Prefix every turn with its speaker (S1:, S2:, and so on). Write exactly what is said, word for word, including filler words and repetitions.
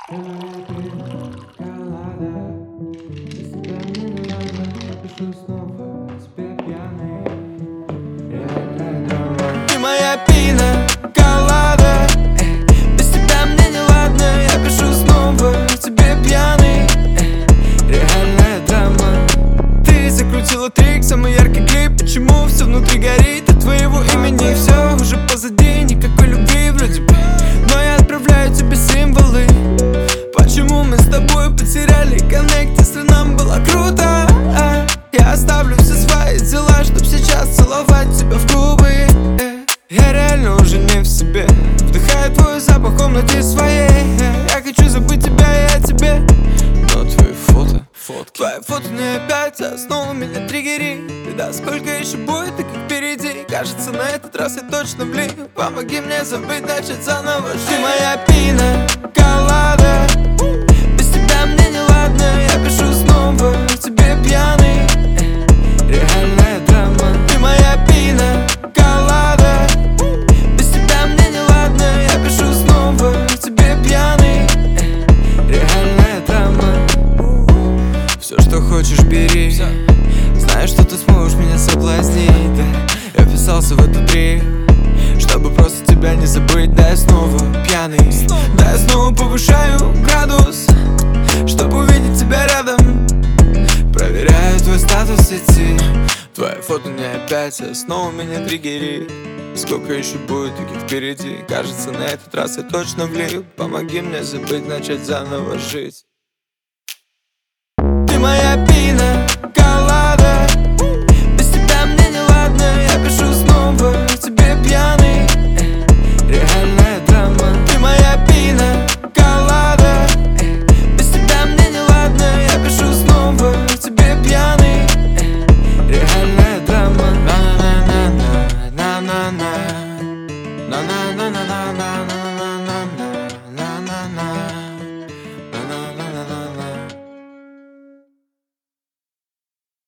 S1: Ты моя пина колада, без тебя мне не ладно. Я пишу снова тебе пьяный. Реальная драма.
S2: Ты моя пина колада, без тебя мне не ладно. Я пишу снова тебе пьяный. Реальная драма. Ты закрутила трик, самый яркий клип. Почему все внутри горит от твоего имени? Все уже позади, никакой любви вроде бы, но я отправляю тебе символы. Почему мы с тобой потеряли коннект, если нам было круто? А, я оставлю все свои дела, чтоб сейчас целовать тебя в губы. э, Я реально уже не в себе, вдыхаю твой запах в комнате своей. э, Я хочу забыть тебя и о тебе, но твои фото, фотки Твои фото не опять, а снова меня триггерит. Да сколько еще будет таких впереди? Кажется, на этот раз я точно влип. Помоги мне забыть, начать заново жить. Ты моя пина колада, без тебя мне не ладно. Я пишу снова тебе пьяный. Реальная драма. Ты моя пина колада, без тебя мне не ладно. Я пишу снова тебе пьяный. Реальная драма. Все, что хочешь, бери. Знаю, что ты сможешь меня соблазнить, да. Я вписался в эту трик, чтобы просто тебя не забыть. Да, я снова пьяный, да, я снова повышаю градус, чтобы увидеть тебя рядом. Проверяю твой статус в сети. Твои фото не опять, а снова меня триггерит. Сколько еще будет таких впереди? Кажется, на этот раз я точно влип. Помоги мне забыть, начать заново жить. Ты моя пина